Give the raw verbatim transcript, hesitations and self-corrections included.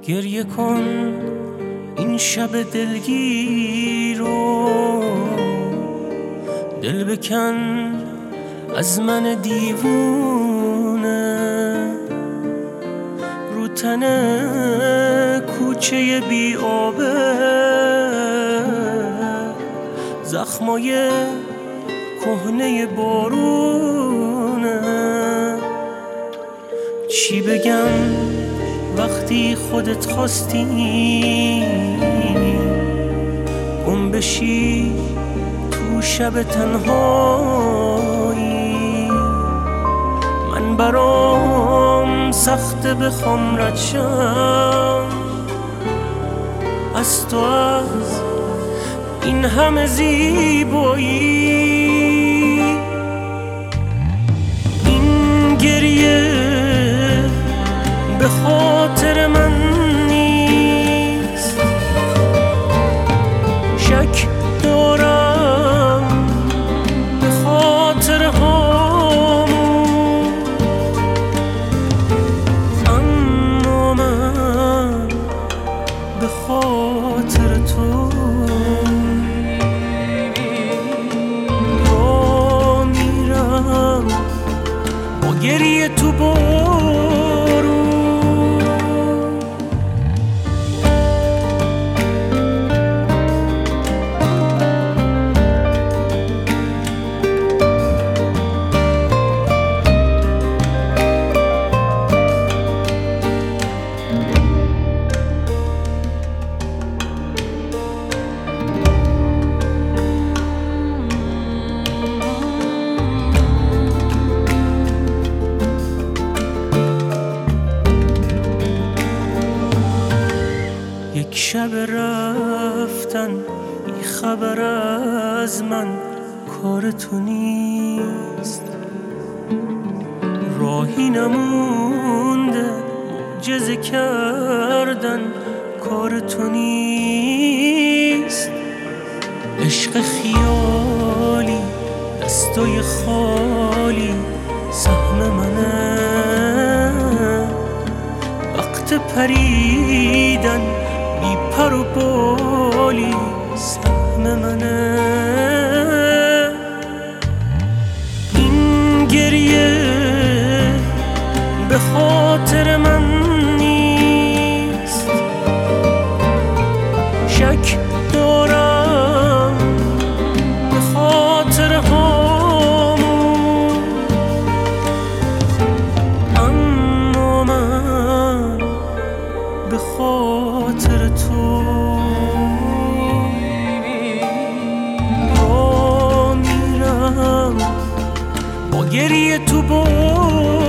گریه کن این شب دلگیر رو، دل بکن از من دیوونه، رو تن کوچه بی آبه زخمای کهنه بارونه. چی بگم وقتی خودت خواستی گم بشی تو شب تنهایی؟ من برام سخته بخوام رد شم از تو، از این همه زیبایی. این گریه به خاطر من نیست، شک دارم به خاطر همون، اما من به خاطر تو را میرم با گریه تو بارون. یک شب رفتن بی خبر از من کار تو نیست، راهی نمونده معجزه کردن کار تو نیست. عشق خیالی دستای خالی سهم منه، وقت پریدن بی پر و بالی سهم منه. این گریه به خاطر من نیست، شک دارم به خاطر همون، اما من به خاطر تو را میرم با گریه تو بارون.